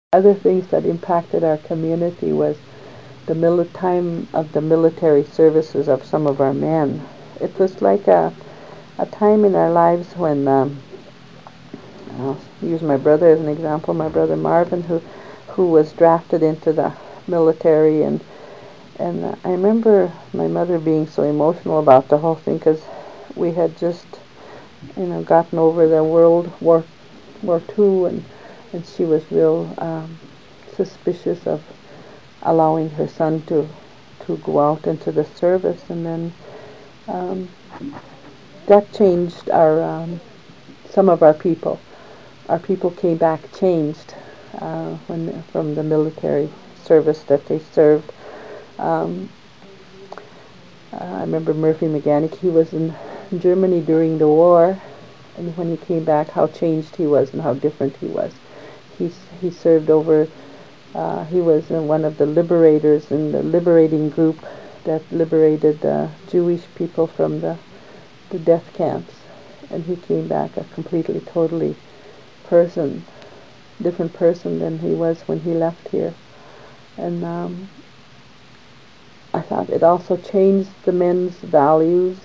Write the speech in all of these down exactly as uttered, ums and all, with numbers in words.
Other things that impacted our community was the mili- time of the military services of some of our men. It was like a, a time in our lives when, um, I'll use my brother as an example, my brother Marvin, who, who was drafted into the military, and and uh, I remember my mother being so emotional about the whole thing because we had just, you know, gotten over the World War War Two, and and she was real um, suspicious of allowing her son to to go out into the service, and then um, that changed our um, some of our people. Our people came back changed uh, when from the military service that they served. Um, uh, I remember Murphy Mechanic. He was in Germany during the war, and when he came back, how changed he was and how different he was. He he served over. Uh, he was uh, one of the liberators in the liberating group that liberated uh, Jewish people from the the death camps, and he came back a completely, totally person, different person than he was when he left here. And um, I thought it also changed the men's values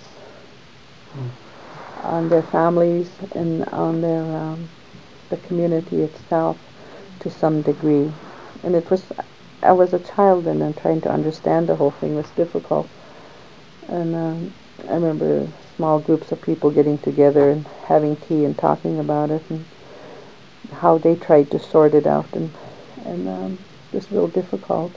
on their families and on their um, the community itself to some degree. And it was, I was a child then, and trying to understand the whole thing was difficult. And um, I remember small groups of people getting together and having tea and talking about it and how they tried to sort it out, and and um, it was real difficult.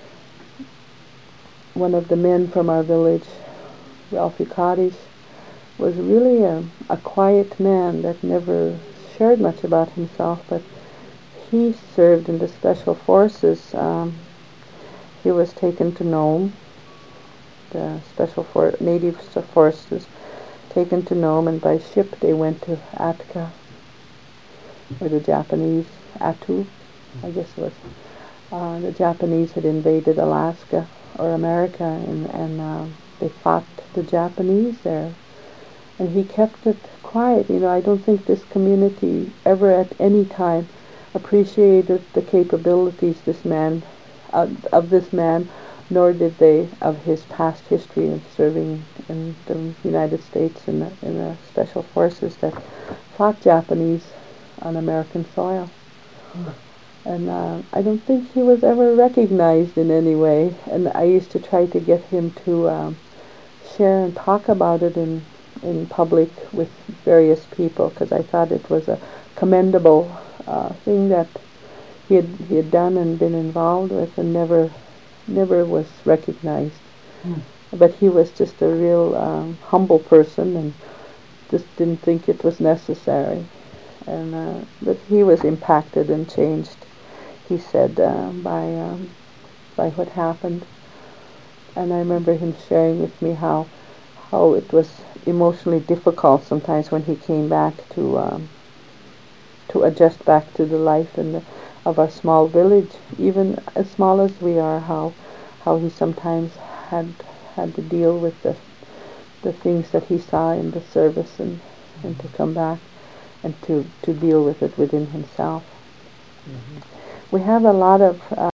One of the men from our village, Ralphie Cottage, was really a, a quiet man that never shared much about himself, but he served in the special forces. Um, he was taken to Nome, the special for native forces, taken to Nome, and by ship they went to Atka, or the Japanese, Attu, I guess it was. Uh, the Japanese had invaded Alaska or America, and, and uh, they fought the Japanese there. And he kept it quiet. You know, I don't think this community ever at any time appreciated the capabilities this man, uh, of this man, nor did they of his past history of serving in the United States in the, in the special forces that fought Japanese on American soil. And uh, I don't think he was ever recognized in any way. And I used to try to get him to um, share and talk about it in in public with various people, because I thought it was a commendable uh, thing that he had he had done and been involved with, and never never was recognized. Mm. But he was just a real um, humble person, and just didn't think it was necessary. And uh, but he was impacted and changed, he said, uh, by um, by what happened. And I remember him sharing with me how how it was emotionally difficult sometimes when he came back to um, to adjust back to the life in the, of our small village, even as small as we are. How how he sometimes had had to deal with the the things that he saw in the service, and and to come back and to to deal with it within himself. Mm-hmm. We have a lot of uh,